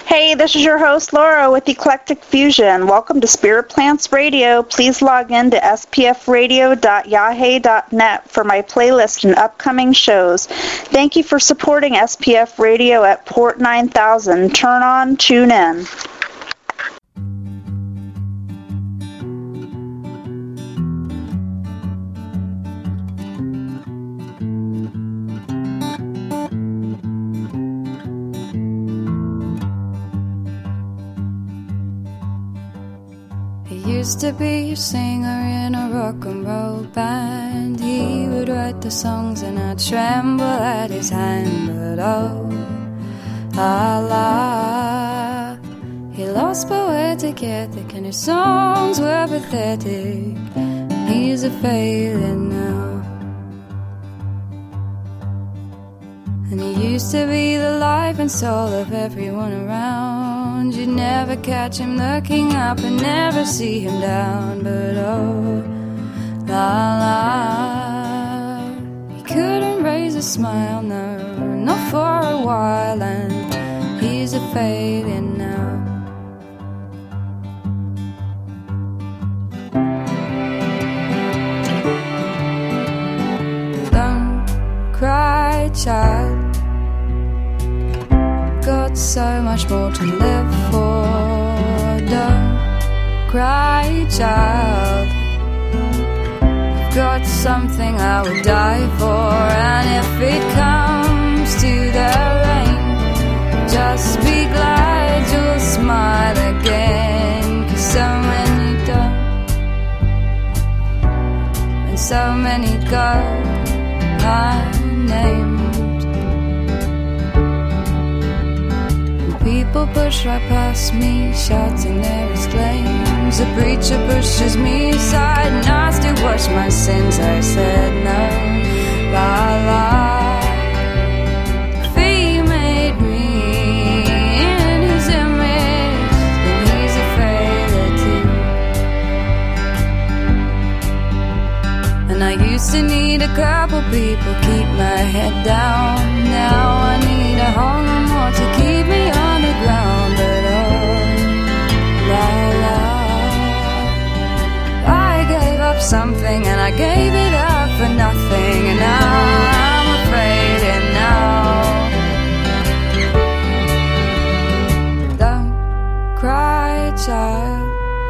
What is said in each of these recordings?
Hey, this is your host Laura with Eclectic Fusion. Welcome to Spirit Plants Radio. Please log in to spfradio.yahoo.net for my playlist and upcoming shows. Thank you for supporting SPF Radio at Port 9000. Turn on, tune in. Used to be a singer in a rock and roll band. He would write the songs and I'd tremble at his hand. But oh, la, he lost poetic ethic and his songs were pathetic. He's a failure now. And he used to be the life and soul of everyone around. You'd never catch him looking up and never see him down. But oh, la, he couldn't raise a smile, no, not for a while. And he's a failure now. Don't cry, child. Got so much more to live for. Don't cry, child. I've got something I would die for. And if it comes to the rain, just be glad you'll smile again. 'Cause so many don't, and so many go unnamed. People push right past me, shouting their exclaims. The preacher pushes me aside and asked to wash my sins. I said no, la la. If he made me in his image, then he's a failure too. And I used to need a couple people keep my head down. Now I need a whole lot more to keep me on the ground. But oh, la la, I gave up something and I gave it up for nothing. And now I'm afraid and now. Don't cry, child.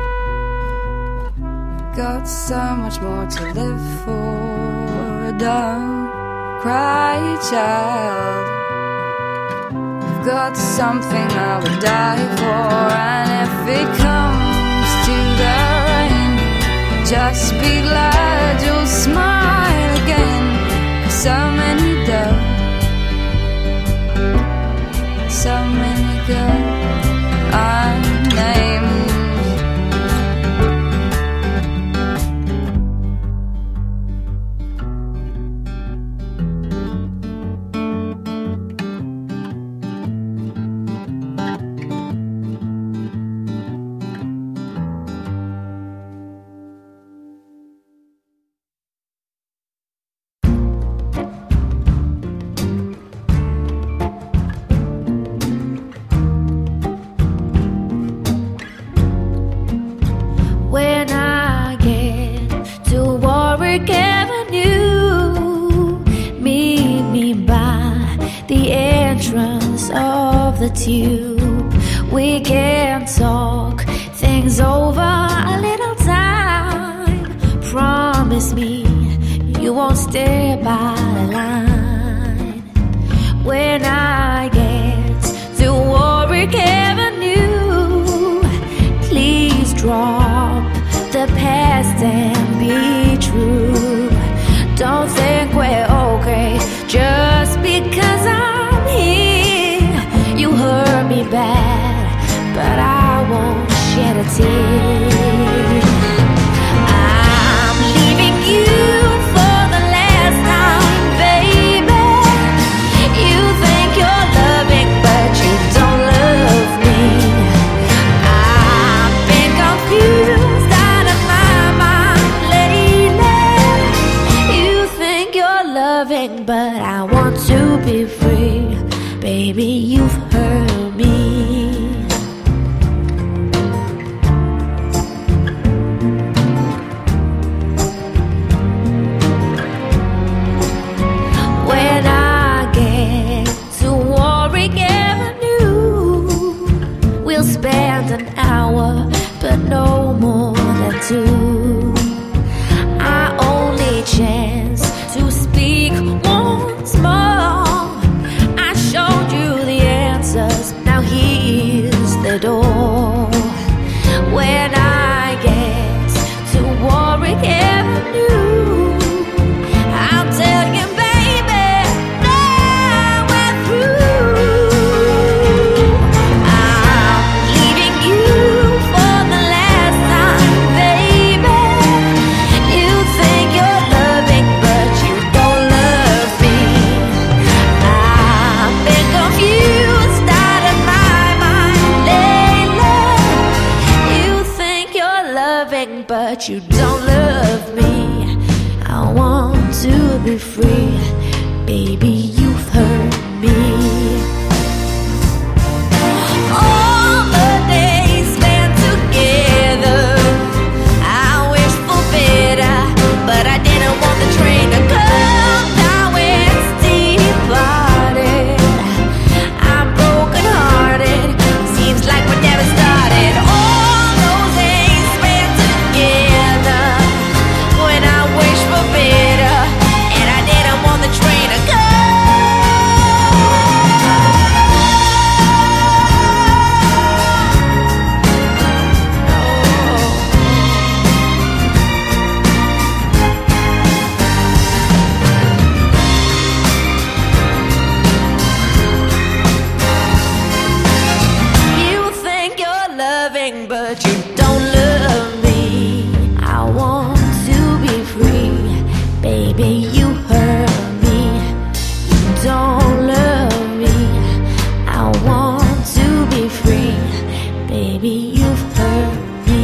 Got so much more to live for. Don't cry, child. I've got something I would die for. And if it comes to the rain, just be glad you'll smile again. 'Cause so many don't, so many go unnamed. The tube, we can talk things over a little time. Promise me you won't stay by the line. When I get to Warwick Avenue, please drop the past and be true. Don't think we're okay just because I'm here. You hurt me bad, but I won't shed a tear. I'm leaving you for the last time, baby. You think you're loving, but you don't love me. I've been confused out of my mind lately. You think you're loving, but I want to be free. Baby, you've hurt me. it all. When I get to Warwick Avenue, I'll tell you, baby, now we're through. I'm leaving you for the last time, baby. You think you're loving, but you don't love me. I've been confused out of my mind lately. You think you're loving, but you don't love me. I want to be free, baby, you've hurt me. All the days spent together, I wish for better, but I didn't want the train to come. Now it's departed. I'm broken hearted. Seems like we never started. All those days spent together, when I wish for better, and I didn't want the train to come. You think you're loving, but you don't love me. I want to be free, baby, you hurt me. You don't love me. I want to be free, baby, you've hurt me.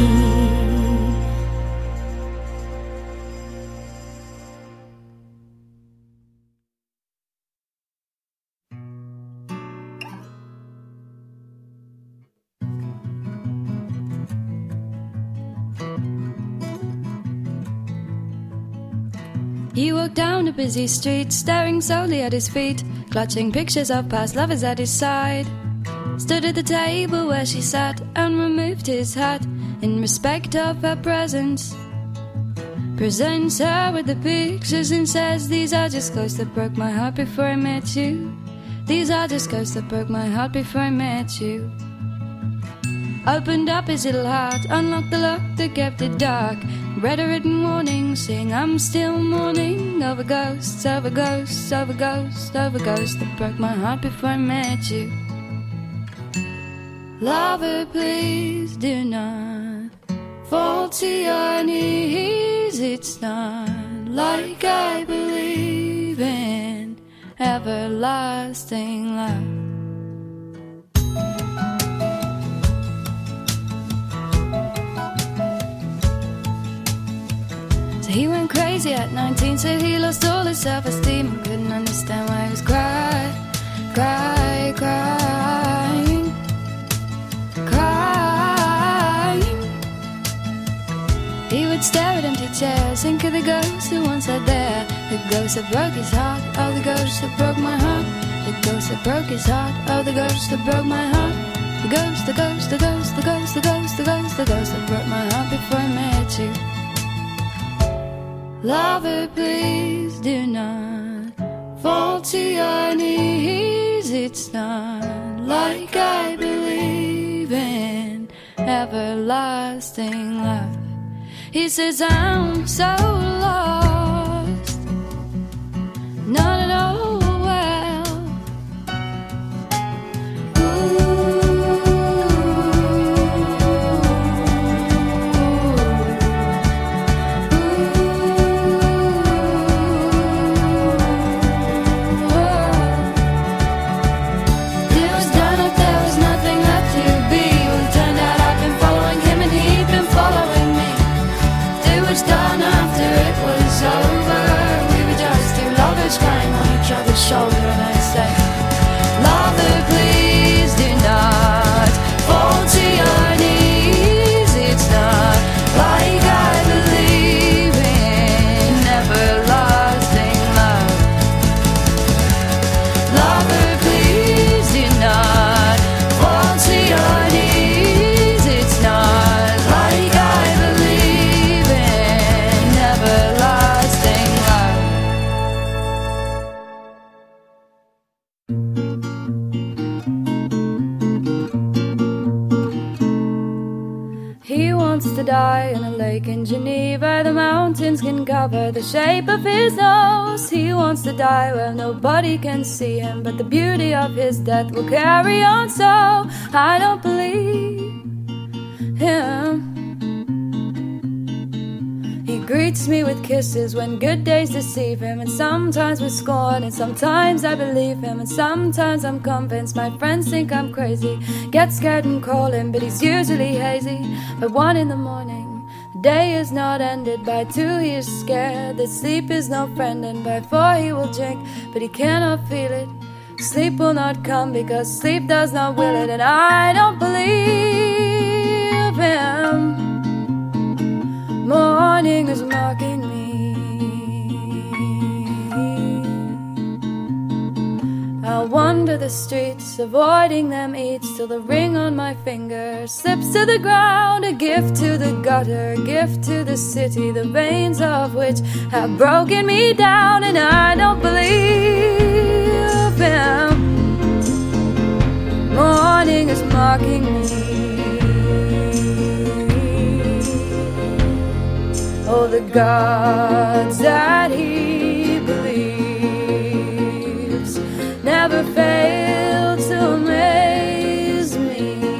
He walked down a busy street, staring solely at his feet, clutching pictures of past lovers at his side. Stood at the table where she sat and removed his hat in respect of her presence. Presents her with the pictures and says, "These are just ghosts that broke my heart before I met you. These are just ghosts that broke my heart before I met you." Opened up his little heart, unlocked the lock that kept it dark, read a written warning, saying, "I'm still mourning over ghosts, over ghosts, over ghosts, over ghosts that broke my heart before I met you." Lover, please do not fall to your knees. It's not like I believe in everlasting love. He went crazy at 19, so he lost all his self-esteem and couldn't understand why he was crying. He would stare at empty chairs, think of the ghosts who once sat there. The ghost that broke his heart, oh the ghost that broke my heart. The ghost that broke his heart, oh the ghost that broke my heart. The ghost, the ghost, the ghost, the ghost, the ghost, the ghost, the ghost that broke my heart before I met you. Lover, please do not fall to your knees. It's not like I believe in everlasting love. He says I'm so lost, not at all well. Done after it was over. We were just two lovers crying wants to die in a lake in Geneva. The mountains can cover the shape of his nose. He wants to die where nobody can see him, but the beauty of his death will carry on. So I don't believe him. He greets me with kisses when good days deceive him, and sometimes with scorn, and sometimes I believe him, and sometimes I'm convinced my friends think I'm crazy. Get scared and call him, but he's usually hazy. By 1 in the morning, the day is not ended. By 2 he is scared that sleep is no friend, and by 4 he will drink, but he cannot feel it. Sleep will not come because sleep does not will it, and I don't believe him. Morning is mocking me. I'll wander the streets, avoiding them each, till the ring on my finger slips to the ground. A gift to the gutter, a gift to the city, the veins of which have broken me down, and I don't believe him. Morning is mocking me. Oh, the gods that he believes never fail to amaze me.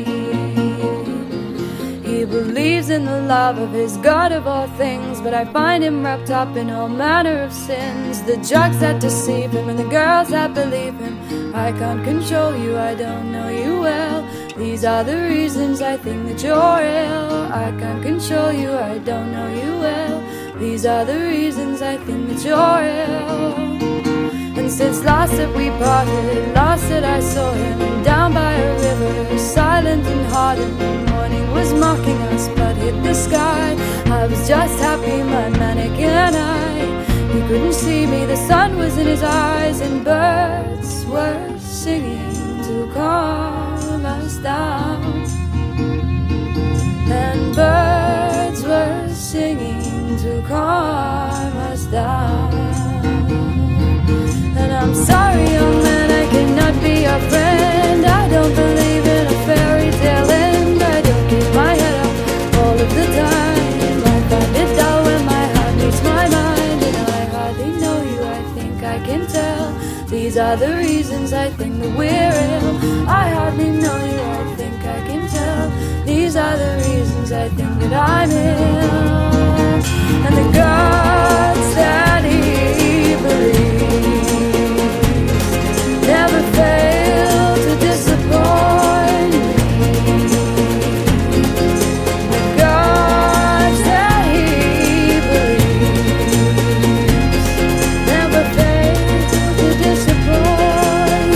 He believes in the love of his God of all things, but I find him wrapped up in all manner of sins. The drugs that deceive him and the girls that believe him. I can't control you, I don't know you well. These are the reasons I think that you're ill. I can't control you, I don't know you well. These are the reasons I think that you're ill. And since last that we parted, last that I saw him down by a river, silent and hardened, the morning was mocking us, but hit the sky. I was just happy, my mannequin eye. He couldn't see me, the sun was in his eyes, and birds were singing to calm us down. And birds were singing to calm us down. And I'm sorry, young man, I cannot be your friend. I don't believe in a fairy tale end. I don't keep my head up all of the time. I find it dull when my heart meets my mind, and I hardly know you, I think I can tell. These are the reasons I think that we're ill. I hardly know you, I think I can tell. These are the reasons I think that I'm ill. And the gods that he believes never fail to disappoint me. The gods that he believes never fail to disappoint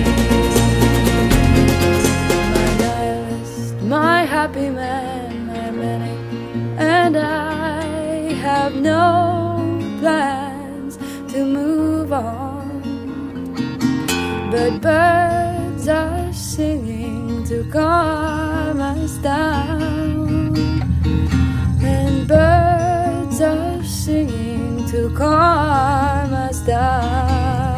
me. My nihilist, my happy man, my manic, and I have no plans to move on. But birds are singing to calm us down. And birds are singing to calm us down.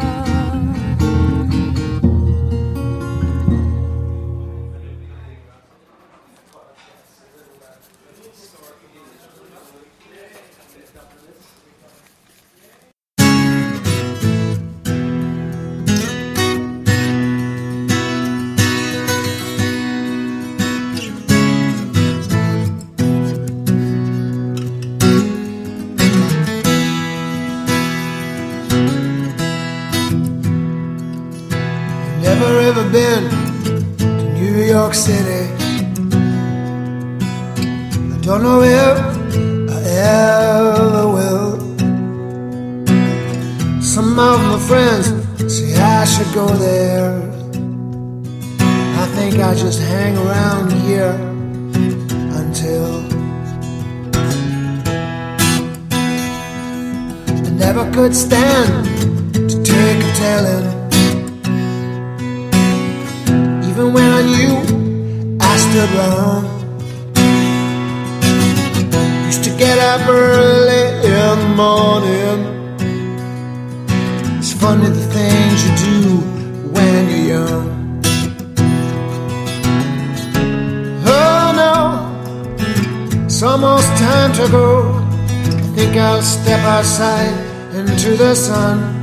Ever been to New York City? I don't know if I ever will. Some of my friends say I should go there. I think I just hang around here until I never could stand to take a telling. Even when I knew I stood wrong, used to get up early in the morning. It's funny the things you do when you're young. Oh no, it's It's almost time to go. I think I'll step outside into the sun.